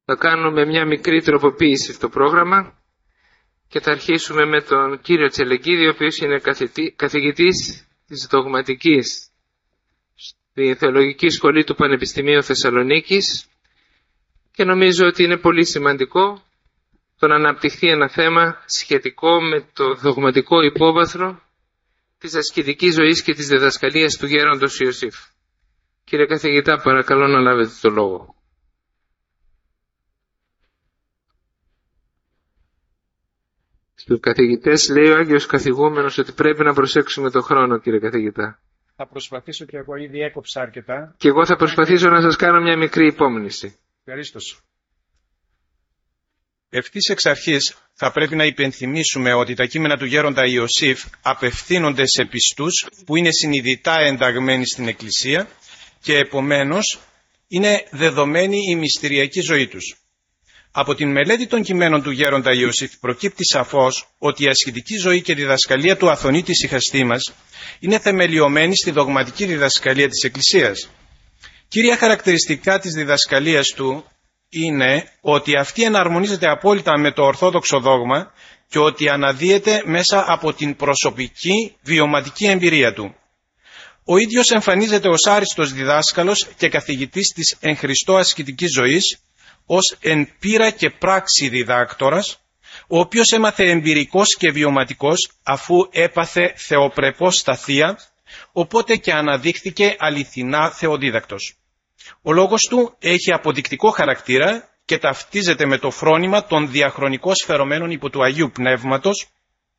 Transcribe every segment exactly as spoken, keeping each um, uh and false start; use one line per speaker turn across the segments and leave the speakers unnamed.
Θα κάνουμε μια μικρή τροποποίηση στο πρόγραμμα και θα αρχίσουμε με τον κύριο Τσελεκίδη, ο οποίος είναι καθηγητή, καθηγητής της δογματικής στη Θεολογική Σχολή του Πανεπιστημίου Θεσσαλονίκης, και νομίζω ότι είναι πολύ σημαντικό το να αναπτυχθεί ένα θέμα σχετικό με το δογματικό υπόβαθρο της ασκητικής ζωής και της διδασκαλίας του γέροντος Ιωσήφ. Κύριε καθηγητά, παρακαλώ να λάβετε το λόγο. Στους καθηγητές λέει ο Άγιος Καθηγούμενος ότι πρέπει να προσέξουμε το χρόνο, κύριε καθηγητά.
Θα προσπαθήσω και εγώ, ήδη έκοψα αρκετά.
Και εγώ θα προσπαθήσω να σας κάνω μια μικρή υπόμνηση.
Ευχαριστώ. Ευθύς εξ αρχής θα πρέπει να υπενθυμίσουμε ότι τα κείμενα του γέροντα Ιωσήφ απευθύνονται σε πιστούς που είναι συνειδητά ενταγμένοι στην Εκκλησία και επομένως είναι δεδομένη η μυστηριακή ζωή τους. Από την μελέτη των κειμένων του γέροντα Ιωσήφ προκύπτει σαφώς ότι η ασκητική ζωή και διδασκαλία του Αθωνίτη Σιχαστή μας είναι θεμελιωμένη στη δογματική διδασκαλία της Εκκλησίας. Κύρια χαρακτηριστικά της διδασκαλίας του είναι ότι αυτή εναρμονίζεται απόλυτα με το ορθόδοξο δόγμα και ότι αναδύεται μέσα από την προσωπική βιωματική εμπειρία του. Ο ίδιος εμφανίζεται ως άριστος διδάσκαλος και καθηγητής της εν Χριστώ ασκητικής ζωής, ως εν πείρα και πράξη διδάκτορας, ο οποίος έμαθε εμπειρικός και βιωματικός αφού έπαθε θεοπρεπώς στα θεία, οπότε και αναδείχθηκε αληθινά θεοδίδακτος. Ο λόγος του έχει αποδεικτικό χαρακτήρα και ταυτίζεται με το φρόνημα των διαχρονικώς φερωμένων υπό του Αγίου Πνεύματος.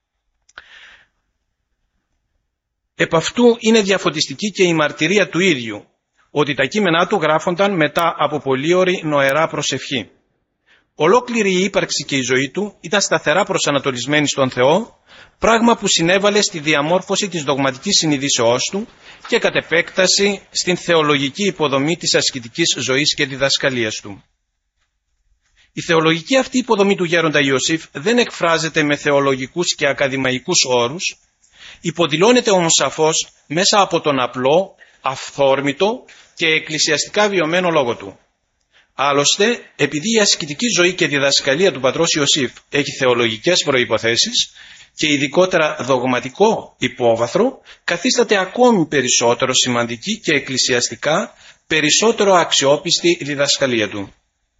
Επ' αυτού είναι διαφωτιστική και η μαρτυρία του ίδιου, ότι τα κείμενά του γράφονταν μετά από πολύωρη νοερά προσευχή. Ολόκληρη η ύπαρξη και η ζωή του ήταν σταθερά προσανατολισμένη στον Θεό, πράγμα που συνέβαλε στη διαμόρφωση της δογματικής συνειδήσεώς του και κατ' επέκταση στην θεολογική υποδομή της ασκητικής ζωής και διδασκαλίας του. Η θεολογική αυτή υποδομή του γέροντα Ιωσήφ δεν εκφράζεται με θεολογικούς και ακαδημαϊκούς όρους, υποδηλώνεται όμως σαφώς μέσα από τον απλό, αυθόρμητο και εκκλησιαστικά βιωμένο λόγο του. Άλλωστε, επειδή η ασκητική ζωή και διδασκαλία του πατρός Ιωσήφ έχει θεολογικές προϋποθέσεις και ειδικότερα δογματικό υπόβαθρο, καθίσταται ακόμη περισσότερο σημαντική και εκκλησιαστικά περισσότερο αξιόπιστη διδασκαλία του.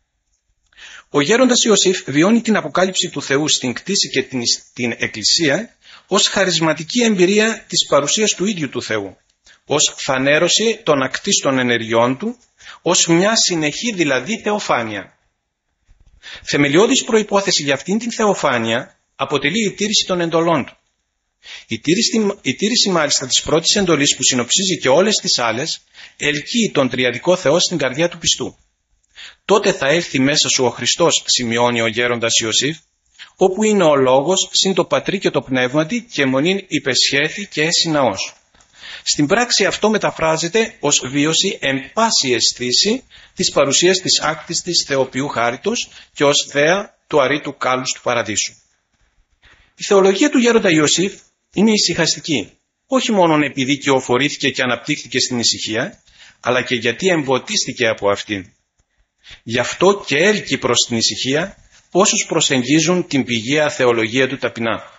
Ο γέροντας Ιωσήφ βιώνει την αποκάλυψη του Θεού στην κτήση και την, την Εκκλησία ως χαρισματική εμπειρία της παρουσίας του ίδιου του Θεού, ως φανέρωση των ακτίστων ενεργειών του, ως μια συνεχή δηλαδή θεοφάνεια. Θεμελιώδης προϋπόθεση για αυτήν την θεοφάνεια αποτελεί η τήρηση των εντολών του. Η τήρηση, η τήρηση μάλιστα της πρώτης εντολής που συνοψίζει και όλες τις άλλες ελκύει τον τριαδικό Θεό στην καρδιά του πιστού. Τότε θα έλθει μέσα σου ο Χριστός, σημειώνει ο γέροντας Ιωσήφ, όπου είναι ο Λόγος συν το Πατρί και το Πνεύματι και μονήν υπεσχέθη και έσυ ναός. Στην πράξη αυτό μεταφράζεται ως βίωση εν πάση αισθήση της παρουσίας της άκτιστης θεοποιού χάριτος και ως θέα του αρήτου κάλους του παραδείσου. Η θεολογία του γέροντα Ιωσήφ είναι ησυχαστική, όχι μόνο επειδή κυοφορήθηκε και αναπτύχθηκε στην ησυχία, αλλά και γιατί εμποτίστηκε από αυτήν. Γι' αυτό και έλκει προς την ησυχία όσους προσεγγίζουν την πηγαία θεολογία του ταπεινά.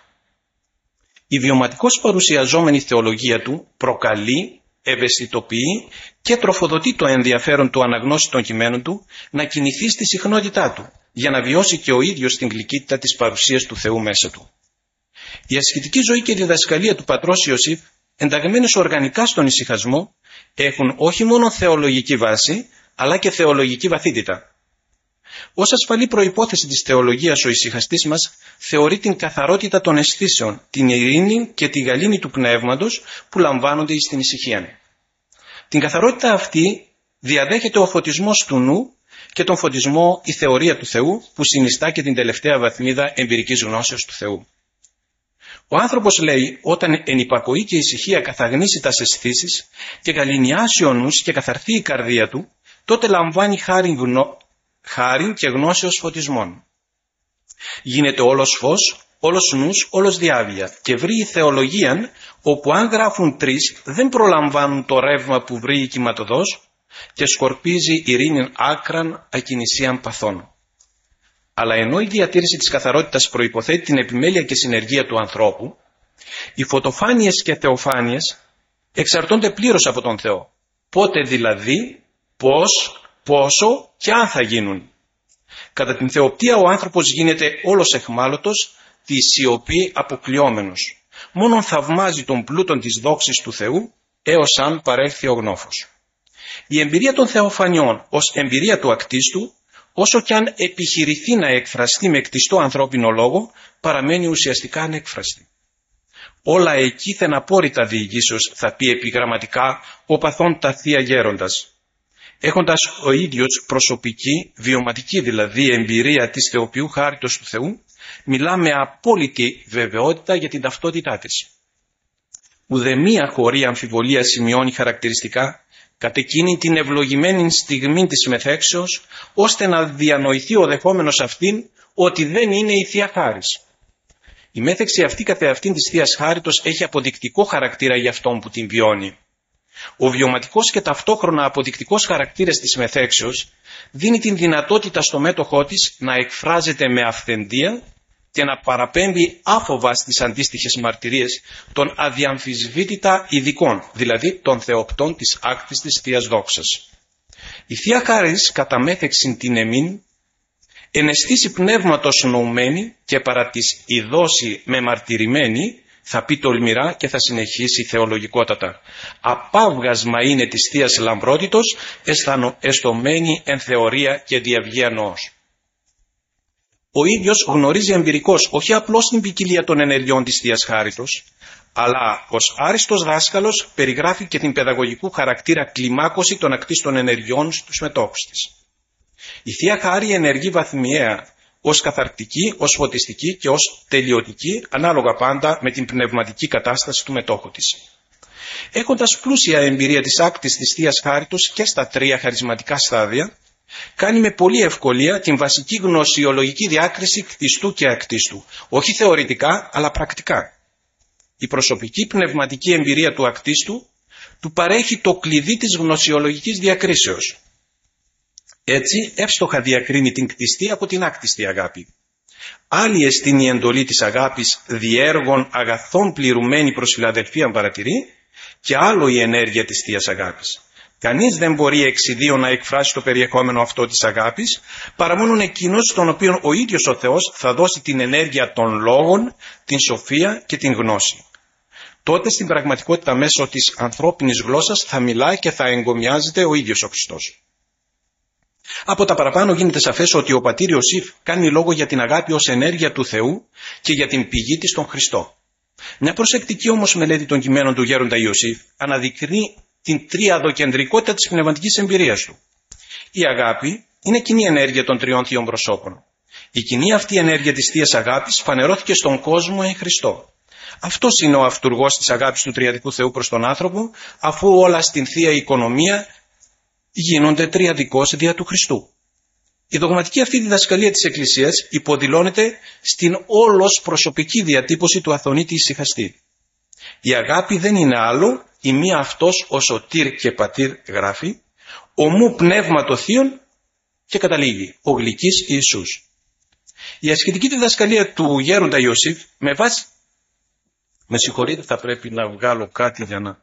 Η βιωματικώς παρουσιαζόμενη θεολογία του προκαλεί, ευαισθητοποιεί και τροφοδοτεί το ενδιαφέρον του αναγνώστη των κειμένων του να κινηθεί στη συχνότητά του, για να βιώσει και ο ίδιος την γλυκύτητα της παρουσίας του Θεού μέσα του. Η ασκητική ζωή και η διδασκαλία του πατρός Ιωσήφ, ενταγμένες οργανικά στον ησυχασμό, έχουν όχι μόνο θεολογική βάση, αλλά και θεολογική βαθύτητα. Ως ασφαλή προϋπόθεση της θεολογίας ο ησυχαστής μας θεωρεί την καθαρότητα των αισθήσεων, την ειρήνη και τη γαλήνη του πνεύματος που λαμβάνονται στην ησυχία. Την καθαρότητα αυτή διαδέχεται ο φωτισμός του νου και τον φωτισμό η θεωρία του Θεού που συνιστά και την τελευταία βαθμίδα εμπειρικής γνώσεως του Θεού. Ο άνθρωπος, λέει, όταν εν υπακοή και ησυχία καθαγνίσει τας αισθήσεις και γαληνιάσει ο νους και καθαρθεί η καρδία του, τότε λαμβάνει χάριν, γνω... χάριν και γνώσεως φωτισμών. Γίνεται όλος φως, όλος νους, όλος διάβια και βρει η θεολογία όπου αν γράφουν τρεις δεν προλαμβάνουν το ρεύμα που βρει η κυματοδός και σκορπίζει ειρήνην άκραν ακινησίαν παθών. Αλλά ενώ η διατήρηση της καθαρότητας προϋποθέτει την επιμέλεια και συνεργεία του ανθρώπου, οι φωτοφάνειες και θεοφάνειες εξαρτώνται πλήρως από τον Θεό. Πότε δηλαδή, πώς, πόσο και αν θα γίνουν. Κατά την θεοπτία ο άνθρωπος γίνεται όλος εχμάλωτος, τη σιωπή αποκλειόμενος. Μόνον θαυμάζει τον πλούτον της δόξης του Θεού, έως αν παρέλθει ο γνώφος. Η εμπειρία των θεοφανιών ως εμπειρία του ακτίστου, όσο κι αν επιχειρηθεί να εκφραστεί με κτιστό ανθρώπινο λόγο, παραμένει ουσιαστικά ανέκφραστη. Όλα εκείθεν απόρριτα διηγήσεως, θα πει επιγραμματικά ο παθών τα θεία γέροντας. Έχοντας ο ίδιος προσωπική, βιωματική δηλαδή εμπειρία της θεοποιού χάριτος του Θεού, μιλά με απόλυτη βεβαιότητα για την ταυτότητά της. Ουδεμία χωρί αμφιβολία σημειώνει χαρακτηριστικά κατ' εκείνη την ευλογημένη στιγμή της μεθέξεως, ώστε να διανοηθεί ο δεχόμενος αυτήν ότι δεν είναι η Θεία Χάρις. Η μέθεξη αυτή καθεαυτήν της Θείας Χάριτος έχει αποδεικτικό χαρακτήρα για αυτόν που την βιώνει. Ο βιωματικός και ταυτόχρονα αποδεικτικός χαρακτήρας της μεθέξεως δίνει την δυνατότητα στο μέτοχό της να εκφράζεται με αυθεντία και να παραπέμπει άφοβα στις αντίστοιχες μαρτυρίες των αδιαμφισβήτητα ειδικών, δηλαδή των θεοπτών της άκτης της Θείας Δόξας. Η Θεία Χάρις κατά μέθεξην την εμήν εναισθήσει πνεύματος νοουμένη και παρά της η δόση με μαρτυρημένη, θα πει τολμηρά και θα συνεχίσει θεολογικότατα. Απάβγασμα είναι της Θείας Λαμπρότητος, εστωμένη εν θεωρία και διαυγεία νοός. Ο ίδιος γνωρίζει εμπειρικώς όχι απλώς την ποικιλία των ενεργειών της Θείας Χάριτος, αλλά ως άριστος δάσκαλος περιγράφει και την παιδαγωγικού χαρακτήρα κλιμάκωση των ακτίστων ενεργειών στους μετόχους της. Η Θεία Χάρη ενεργεί βαθμιαία, ως καθαρκτική, ως φωτιστική και ως τελειωτική, ανάλογα πάντα με την πνευματική κατάσταση του μετόχου της. Έχοντας πλούσια εμπειρία της άκτης της Θείας Χάριτος και στα τρία χαρισματικά στάδια, κάνει με πολλή ευκολία την βασική γνωσιολογική διάκριση κτιστού και ακτίστου, όχι θεωρητικά αλλά πρακτικά. Η προσωπική πνευματική εμπειρία του ακτίστου του παρέχει το κλειδί της γνωσιολογικής διακρίσεως. Έτσι εύστοχα διακρίνει την κτιστή από την άκτιστη αγάπη. Άλλη εστίν η εντολή της αγάπης διέργων αγαθών πληρουμένη προς φιλαδελφία παρατηρεί και άλλο η ενέργεια της Θείας Αγάπης. Κανείς δεν μπορεί εξ ιδίω να εκφράσει το περιεχόμενο αυτό της αγάπης, παρά μόνον εκείνος στον οποίο ο ίδιος ο Θεός θα δώσει την ενέργεια των λόγων, την σοφία και την γνώση. Τότε στην πραγματικότητα μέσω της ανθρώπινης γλώσσας θα μιλάει και θα εγκομιάζεται ο ίδιος ο Χριστός. Από τα παραπάνω γίνεται σαφές ότι ο πατήρ Ιωσήφ κάνει λόγο για την αγάπη ως ενέργεια του Θεού και για την πηγή της τον Χριστό. Μια προσεκτική όμως μελέτη των κειμένων του γέροντα Ιωσήφ αναδεικνύει την τριαδοκεντρικότητα της πνευματικής εμπειρίας του. Η αγάπη είναι κοινή ενέργεια των τριών θείων προσώπων. Η κοινή αυτή ενέργεια της Θείας Αγάπης φανερώθηκε στον κόσμο εν Χριστώ. Αυτός είναι ο αυτουργός της αγάπης του τριαδικού Θεού προς τον άνθρωπο, αφού όλα στην Θεία Οικονομία γίνονται τριαδικός δια του Χριστού. Η δογματική αυτή διδασκαλία της Εκκλησίας υποδηλώνεται στην όλος προσωπική διατύπωση του Αθωνίτη Ησυχαστή. Η αγάπη δεν είναι άλλο, η μία αυτός ο σωτήρ και πατήρ γράφει, ομού πνεύματο θείων και καταλήγει, ο γλυκής Ιησούς. Η ασχετική διδασκαλία του γέροντα Ιωσήφ με βάση... Με συγχωρείτε, θα πρέπει να βγάλω κάτι για να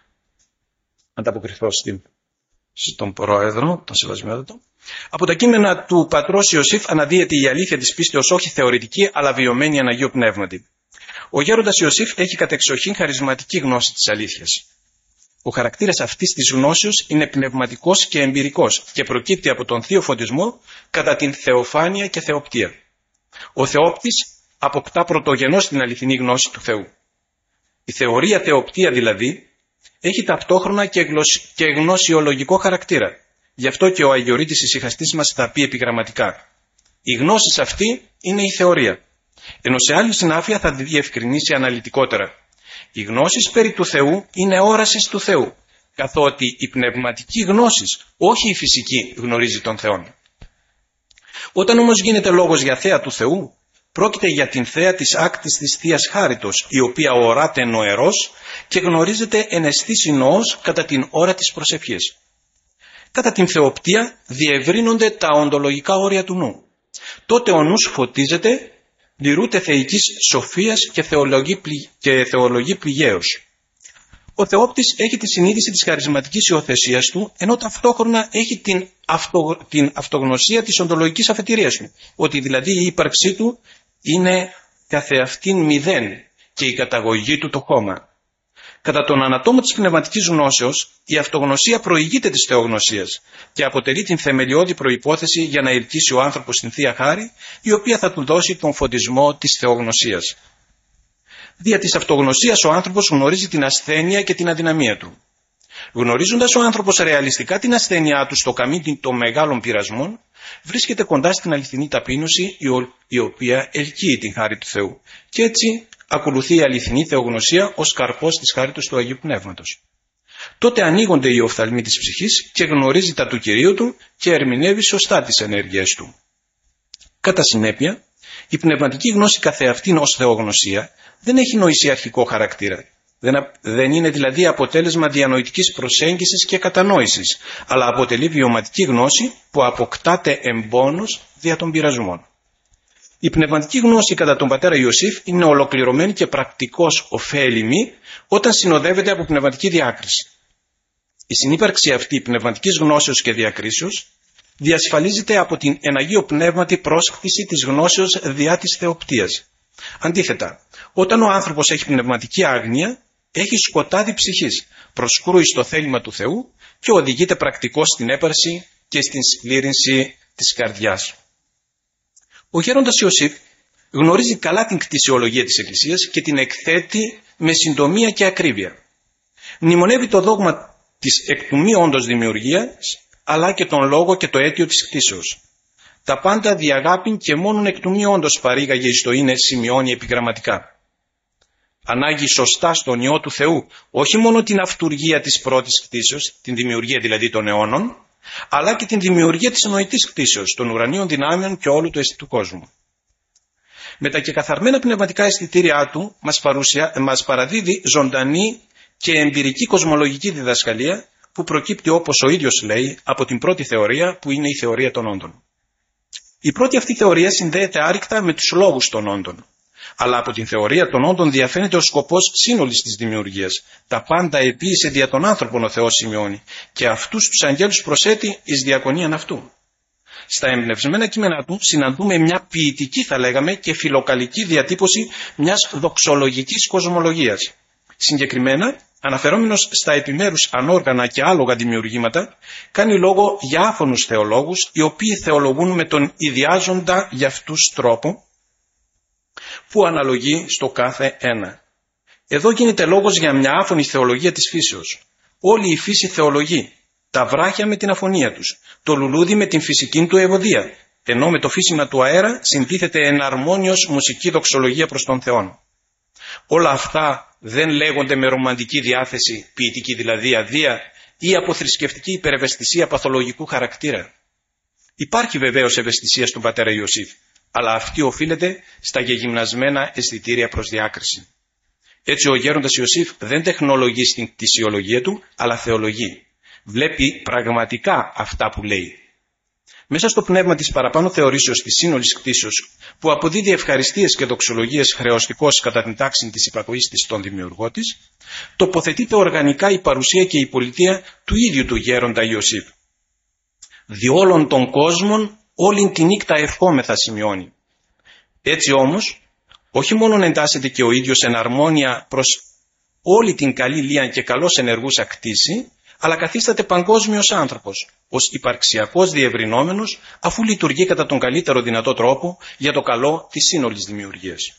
ανταποκριθώ στην... στον πρόεδρο, τον Σεβασμιότατο. Από τα κείμενα του πατρός Ιωσήφ αναδύεται η αλήθεια της πίστεως όχι θεωρητική αλλά βιωμένη εν Αγίου Πνεύματι. Ο γέροντας Ιωσήφ έχει κατεξοχήν χαρισματική γνώση της αλήθειας. Ο χαρακτήρας αυτής της γνώσεως είναι πνευματικός και εμπειρικός και προκύπτει από τον θείο φωτισμό κατά την θεοφάνεια και θεοπτία. Ο θεόπτης αποκτά πρωτογενώς την αληθινή γνώση του Θεού. Η θεωρία θεοπτία δηλαδή έχει ταυτόχρονα και, γλωσ... και γνωσιολογικό χαρακτήρα. Γι' αυτό και ο Αγιορείτης Ησυχαστής μας θα πει επιγραμματικά. Η γνώση αυτή είναι η θεωρία. Ενώ σε άλλη συνάφεια θα διευκρινίσει αναλυτικότερα. Η γνώση περί του Θεού είναι όραση του Θεού, καθότι η πνευματική γνώση, όχι η φυσική, γνωρίζει τον Θεό. Όταν όμως γίνεται λόγος για θέα του Θεού, πρόκειται για την θέα της άκτης της Θείας Χάριτος, η οποία οράται νοερός και γνωρίζεται εν αισθήσει νοός κατά την ώρα της προσευχής. Κατά την θεοπτία διευρύνονται τα οντολογικά όρια του νου. τότε ο νους φωτίζεται, λυρούται θεϊκής σοφίας και θεολογεί, πλη... και θεολογεί πληγαίως. Ο θεόπτης έχει τη συνείδηση της χαρισματικής υιοθεσίας του, ενώ ταυτόχρονα έχει την, αυτο... την αυτογνωσία της οντολογικής αφετηρίας του, ότι δηλαδή η ύπαρξή του είναι καθεαυτήν μηδέν και η καταγωγή του το χώμα. Κατά τον ανατόμο της πνευματικής γνώσεως, η αυτογνωσία προηγείται της θεογνωσίας και αποτελεί την θεμελιώδη προϋπόθεση για να ελκύσει ο άνθρωπος στην Θεία Χάρη, η οποία θα του δώσει τον φωτισμό της θεογνωσίας. Δια της αυτογνωσίας ο άνθρωπος γνωρίζει την ασθένεια και την αδυναμία του. Γνωρίζοντας ο άνθρωπος ρεαλιστικά την ασθένειά του στο καμίνι των μεγάλων πειρασμών, βρίσκεται κοντά στην αληθινή ταπείνωση, η οποία ελκύει την χάρη του Θεού, και έτσι ακολουθεί η αληθινή θεογνωσία ως καρπός της χάριτος του Αγίου Πνεύματος. Τότε ανοίγονται οι οφθαλμοί της ψυχής και γνωρίζει τα του Κυρίου του και ερμηνεύει σωστά τις ενέργειές του. Κατά συνέπεια, η πνευματική γνώση καθεαυτήν ως θεογνωσία δεν έχει νοησιαρχικό χαρακτήρα. Δεν, δεν είναι δηλαδή αποτέλεσμα διανοητικής προσέγγισης και κατανόησης, αλλά αποτελεί βιωματική γνώση που αποκτάται εμπόνος δια των πειρασμών. Η πνευματική γνώση κατά τον πατέρα Ιωσήφ είναι ολοκληρωμένη και πρακτικώς ωφέλιμη όταν συνοδεύεται από πνευματική διάκριση. Η συνύπαρξη αυτή πνευματικής γνώσεως και διακρίσεως διασφαλίζεται από την εν Αγίο Πνεύματι πρόσκτηση της γνώσεως διά της θεοπτίας. Αντίθετα, όταν ο άνθρωπος έχει πνευματική άγνοια, έχει σκοτάδι ψυχής, προσκρούει στο θέλημα του Θεού και οδηγείται πρακτικώς στην έπαρση και στην σκλήρυνση της καρδιάς. Ο γέροντας Ιωσήφ γνωρίζει καλά την κτησιολογία της Εκκλησίας και την εκθέτει με συντομία και ακρίβεια. Μνημονεύει το δόγμα της εκ του μη όντως δημιουργίας, αλλά και τον λόγο και το αίτιο της κτήσεως. Τα πάντα διαγάπην και μόνον εκ του μη όντως παρήγαγε εις το είναι, σημειώνει επιγραμματικά. Ανάγει σωστά στον Υιό του Θεού όχι μόνο την αυτουργία της πρώτης κτήσεως, την δημιουργία δηλαδή των αιώνων, αλλά και την δημιουργία της νοητής κτήσεως, των ουρανίων δυνάμεων και όλου του αισθητού κόσμου. Με τα κεκαθαρμένα πνευματικά αισθητήριά του μας, παρουσια... μας παραδίδει ζωντανή και εμπειρική κοσμολογική διδασκαλία που προκύπτει, όπως ο ίδιος λέει, από την πρώτη θεωρία που είναι η θεωρία των όντων. Η πρώτη αυτή θεωρία συνδέεται άρρηκτα με τους λόγους των όντων. Αλλά από την θεωρία των όντων διαφαίνεται ο σκοπός σύνολης της δημιουργίας. Τα πάντα επίησε δια των άνθρωπων ο Θεός, σημειώνει, και αυτούς τους αγγέλους προσέτει εις διακονίαν αυτού. Στα εμπνευσμένα κείμενα του συναντούμε μια ποιητική, θα λέγαμε, και φιλοκαλική διατύπωση μιας δοξολογικής κοσμολογίας. Συγκεκριμένα, αναφερόμενος στα επιμέρους ανόργανα και άλογα δημιουργήματα, κάνει λόγο για άφωνους θεολόγους, οι οποίοι θεολογούν με τον ιδιάζοντα για αυτούς τρόπο, που αναλογεί στο κάθε ένα. Εδώ γίνεται λόγος για μια άφωνη θεολογία της φύσεως. Όλη η φύση θεολογεί, τα βράχια με την αφωνία τους, το λουλούδι με την φυσική του ευωδία, ενώ με το φύσιμα του αέρα συντίθεται εναρμόνιος μουσική δοξολογία προς τον Θεόν. Όλα αυτά δεν λέγονται με ρομαντική διάθεση, ποιητική δηλαδή αδεία, ή από θρησκευτική υπερευαισθησία παθολογικού χαρακτήρα. Υπάρχει βεβαίως ευαισθησία στον πατέρα Ιωσήφ, αλλά αυτή οφείλεται στα γεγυμνασμένα αισθητήρια προς διάκριση. Έτσι ο γέροντας Ιωσήφ δεν τεχνολογεί στην κτησιολογία του, αλλά θεολογεί. Βλέπει πραγματικά αυτά που λέει. Μέσα στο πνεύμα της παραπάνω θεωρήσεως της σύνολης κτήσεως, που αποδίδει ευχαριστίες και δοξολογίες χρεωστικώς κατά την τάξη της υπακοής της στον δημιουργό της, τοποθετείται οργανικά η παρουσία και η πολιτεία του ίδιου του γέροντα Ιωσήφ. Διόλων των κόσμων όλην τη νύχτα ευχόμεθα, σημειώνει. Έτσι όμως, όχι μόνον εντάσσεται και ο ίδιος εν αρμόνια προς όλη την καλή λία και καλώς ενεργούσα κτήση, αλλά καθίσταται παγκόσμιος άνθρωπος, ως υπαρξιακός διευρυνόμενος, αφού λειτουργεί κατά τον καλύτερο δυνατό τρόπο για το καλό της σύνολης δημιουργίας.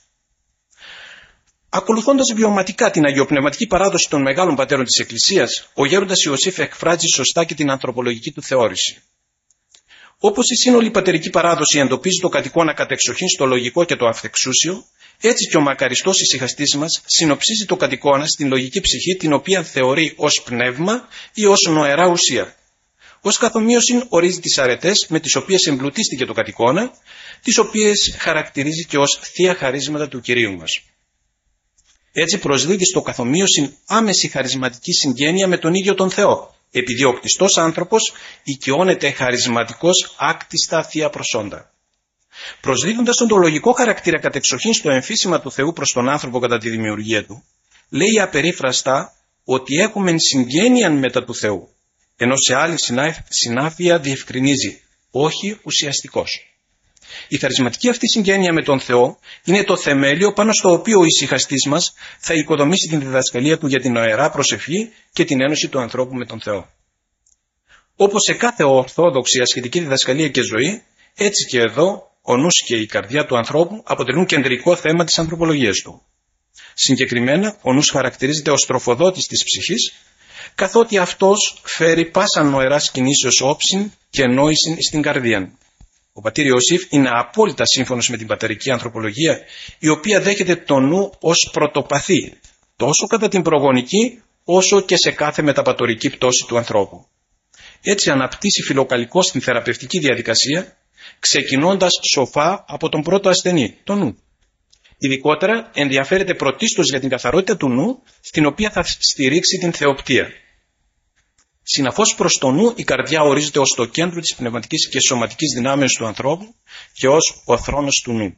Ακολουθώντας βιωματικά την αγιοπνευματική παράδοση των μεγάλων πατέρων της Εκκλησίας, ο γέροντας Ιωσήφ εκφράζει σωστά και την ανθρωπολογική του θεώρηση. Όπως η σύνολη πατερική παράδοση εντοπίζει το κατοικώνα κατεξοχήν στο λογικό και το αυθεξούσιο, έτσι και ο μακαριστός ησυχαστής μας συνοψίζει το κατοικώνα στην λογική ψυχή, την οποία θεωρεί ως πνεύμα ή ως νοερά ουσία. Ως καθομοίωση ορίζει τις αρετές με τις οποίες εμπλουτίστηκε το κατοικώνα, τις οποίες χαρακτηρίζει και ως θεία χαρίσματα του Κυρίου μας. Έτσι προσδίδει στο καθομοίωση άμεση χαρισματική συγγένεια με τον ίδιο τον Θεό, επειδή ο κτιστός άνθρωπος οικειώνεται χαρισματικός άκτιστα θεία προσόντα. Προσδίδοντας τον λογικό χαρακτήρα κατεξοχήν στο εμφύσιμα του Θεού προς τον άνθρωπο κατά τη δημιουργία του, λέει απερίφραστα ότι έχουμε συγγένεια μετά του Θεού, ενώ σε άλλη συνάφεια διευκρινίζει, όχι ουσιαστικός. Η χαρισματική αυτή συγγένεια με τον Θεό είναι το θεμέλιο πάνω στο οποίο ο ησυχαστής μας θα οικοδομήσει την διδασκαλία του για την ιερά προσευχή και την ένωση του ανθρώπου με τον Θεό. Όπως σε κάθε ορθόδοξη ασχετική διδασκαλία και ζωή, έτσι και εδώ ο νους και η καρδιά του ανθρώπου αποτελούν κεντρικό θέμα της ανθρωπολογίας του. Συγκεκριμένα, ο νους χαρακτηρίζεται ως τροφοδότης της ψυχής, καθότι αυτός φέρει πάσαν νοεράς κινήσεως όψιν και νόησιν στην καρδία. Ο πατήρ Ιωσήφ είναι απόλυτα σύμφωνος με την πατερική ανθρωπολογία, η οποία δέχεται το νου ως πρωτοπαθή, τόσο κατά την προγονική, όσο και σε κάθε μεταπατορική πτώση του ανθρώπου. Έτσι αναπτύσσει φιλοκαλικώς την θεραπευτική διαδικασία, ξεκινώντας σοφά από τον πρώτο ασθενή, το νου. Ειδικότερα ενδιαφέρεται πρωτίστως για την καθαρότητα του νου, στην οποία θα στηρίξει την θεοπτία. Συναφώς προς το νου η καρδιά ορίζεται ως το κέντρο της πνευματικής και σωματικής δυνάμεως του ανθρώπου και ως ο θρόνος του νου.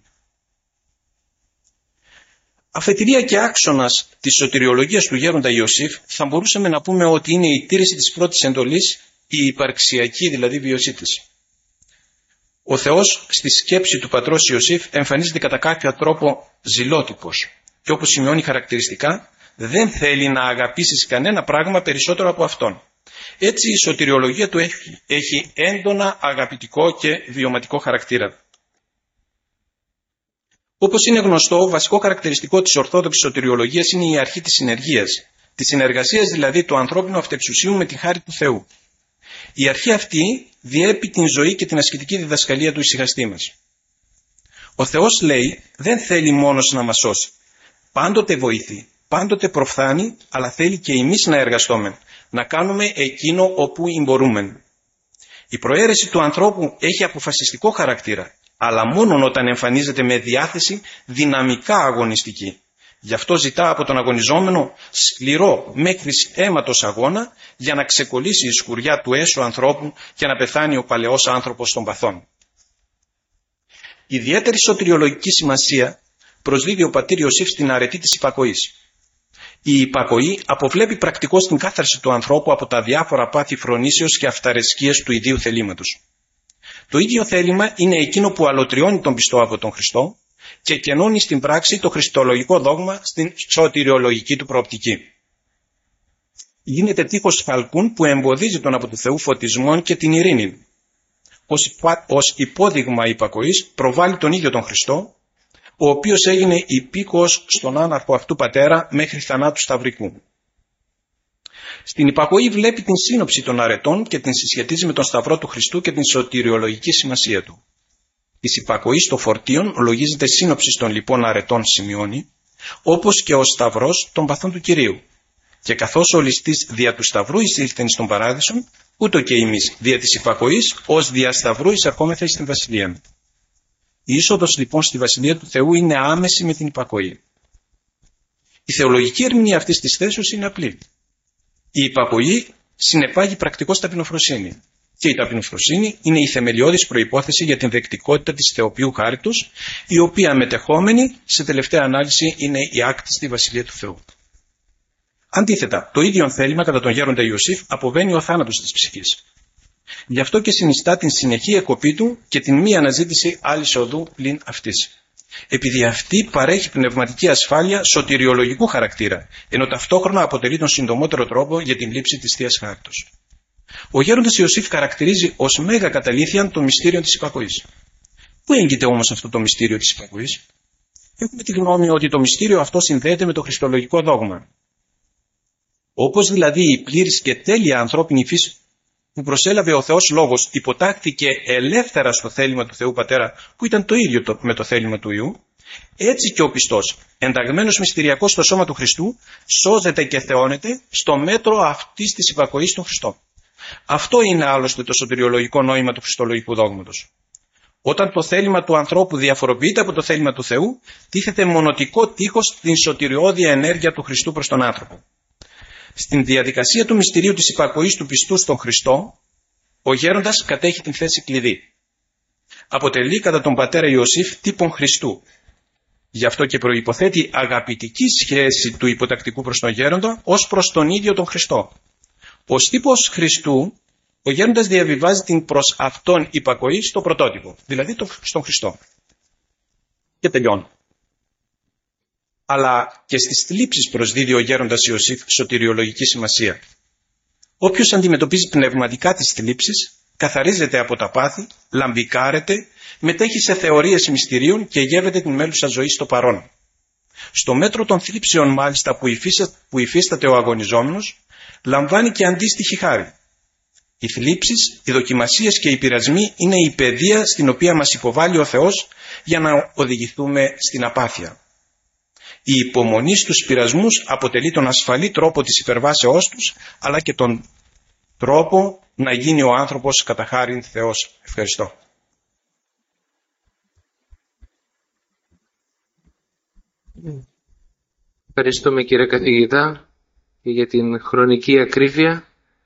Αφετηρία και άξονας της σωτηριολογίας του γέροντα Ιωσήφ θα μπορούσαμε να πούμε ότι είναι η τήρηση της πρώτης εντολής, η υπαρξιακή δηλαδή βιωσή της. Ο Θεός στη σκέψη του πατρός Ιωσήφ εμφανίζεται κατά κάποιο τρόπο ζηλότυπος και όπως σημειώνει χαρακτηριστικά δεν θέλει να αγαπήσεις κανένα πράγμα περισσότερο από αυτόν. Έτσι η σωτηριολογία του έχει, έχει έντονα αγαπητικό και βιωματικό χαρακτήρα. Όπως είναι γνωστό, βασικό χαρακτηριστικό της ορθόδοξης σωτηριολογίας είναι η αρχή της συνεργίας, της συνεργασίας δηλαδή του ανθρώπινου αυτεξουσίου με τη χάρη του Θεού. Η αρχή αυτή διέπει την ζωή και την ασκητική διδασκαλία του ησυχαστή μας. Ο Θεός, λέει, δεν θέλει μόνος να μας σώσει. Πάντοτε βοηθεί, πάντοτε προφθάνει, αλλά θέλει και εμείς να εργαστούμε, να κάνουμε εκείνο όπου μπορούμε. Η προαίρεση του ανθρώπου έχει αποφασιστικό χαρακτήρα, αλλά μόνο όταν εμφανίζεται με διάθεση δυναμικά αγωνιστική. Γι' αυτό ζητά από τον αγωνιζόμενο σκληρό μέχρι αίματος αγώνα για να ξεκολλήσει η σκουριά του έσω ανθρώπου και να πεθάνει ο παλαιός άνθρωπος των παθών. Ιδιαίτερη σωτηριολογική σημασία προσδίδει ο πατήρ Ιωσήφ στην αρετή της υπακοής. Η υπακοή αποβλέπει πρακτικώς την κάθαρση του ανθρώπου από τα διάφορα πάθη φρονήσεως και αυταρεσκίες του ιδίου θελήματος. Το ίδιο θέλημα είναι εκείνο που αλωτριώνει τον πιστό από τον Χριστό και κενώνει στην πράξη το χριστολογικό δόγμα στην σωτηριολογική του προοπτική. Γίνεται τείχος φαλκούν που εμποδίζει τον από του Θεού φωτισμόν και την ειρήνη. Ως υπόδειγμα υπακοής προβάλλει τον ίδιο τον Χριστό, ο οποίος έγινε υπήκοος στον άναρχο αυτού πατέρα μέχρι θανάτου σταυρικού. Στην υπακοή βλέπει την σύνοψη των αρετών και την συσχετίζει με τον σταυρό του Χριστού και την σωτηριολογική σημασία του. Της υπακοής των φορτίων λογίζεται σύνοψη των λοιπόν αρετών, σημειώνει, όπως και ο σταυρός των παθών του Κυρίου. Και καθώς ο ληστής δια του σταυρού εισήλθεν στον παράδεισον, ούτω και εμείς δια της υπακοής ως δια σταυρού εισερχόμεθα στην βασιλεία. Η είσοδος λοιπόν στη βασιλεία του Θεού είναι άμεση με την υπακοή. Η θεολογική ερμηνεία αυτής της θέσεως είναι απλή. Η υπακοή συνεπάγει πρακτικώς ταπεινοφροσύνη. Και η ταπεινοφροσύνη είναι η θεμελιώδης προϋπόθεση για την δεκτικότητα της θεοποιού χάριτος, η οποία μετεχόμενη σε τελευταία ανάλυση είναι η άκτιστη βασιλεία του Θεού. Αντίθετα, το ίδιο θέλημα κατά τον γέροντα Ιωσήφ αποβαίνει ο θάνατος της ψυχής. Γι' αυτό και συνιστά την συνεχή εκοπή του και την μη αναζήτηση άλλης οδού πλην αυτής. Επειδή αυτή παρέχει πνευματική ασφάλεια σωτηριολογικού χαρακτήρα, ενώ ταυτόχρονα αποτελεί τον συντομότερο τρόπο για την λήψη της Θείας Χάριτος. Ο γέροντας Ιωσήφ χαρακτηρίζει ως μέγα καταλήθειαν το μυστήριο της υπακοής. Πού έγκυται όμως αυτό το μυστήριο της υπακοής? Έχουμε τη γνώμη ότι το μυστήριο αυτό συνδέεται με το χριστολογικό δόγμα. Όπως δηλαδή η πλήρης και τέλεια ανθρώπινη φύση που προσέλαβε ο Θεός Λόγος υποτάχθηκε ελεύθερα στο θέλημα του Θεού Πατέρα, που ήταν το ίδιο με το θέλημα του Υιού, έτσι και ο πιστός, ενταγμένος μυστηριακός στο σώμα του Χριστού, σώζεται και θεώνεται στο μέτρο αυτής της υπακοής των Χριστών. Αυτό είναι άλλωστε το σωτηριολογικό νόημα του χριστολογικού δόγματος. Όταν το θέλημα του ανθρώπου διαφοροποιείται από το θέλημα του Θεού, τίθεται μονοτικό τείχος στην σωτηριώδη ενέργεια του Χριστού προς τον άνθρωπο. Στην διαδικασία του μυστηρίου της υπακοής του πιστού στον Χριστό, ο γέροντας κατέχει την θέση κλειδί. αποτελεί κατά τον πατέρα Ιωσήφ τύπον Χριστού. Γι' αυτό και προϋποθέτει αγαπητική σχέση του υποτακτικού προς τον γέροντα ως προς τον ίδιο τον Χριστό. Ως τύπος Χριστού, ο γέροντας διαβιβάζει την προς αυτόν υπακοή στο πρωτότυπο, δηλαδή στον Χριστό. Και τελειώνω. Αλλά και στις θλίψεις προσδίδει ο γέροντας Ιωσήφ σωτηριολογική σημασία. Όποιος αντιμετωπίζει πνευματικά τις θλίψεις, καθαρίζεται από τα πάθη, λαμπικάρεται, μετέχει σε θεωρίες μυστηρίων και γεύεται την μέλουσα ζωή στο παρόν. Στο μέτρο των θλίψεων μάλιστα που, υφίστα, που υφίσταται ο αγωνιζόμενος, λαμβάνει και αντίστοιχη χάρη. Οι θλίψεις, οι δοκιμασίες και οι πειρασμοί είναι η παιδεία στην οποία μας υποβάλλει ο Θεός για να οδηγηθούμε στην απάθεια. Η υπομονή στους πειρασμούς αποτελεί τον ασφαλή τρόπο της υπερβάσεώς τους, αλλά και τον τρόπο να γίνει ο άνθρωπος κατά χάριν Θεός. Ευχαριστώ.
Ευχαριστούμε κύριε καθηγητά και για την χρονική ακρίβεια.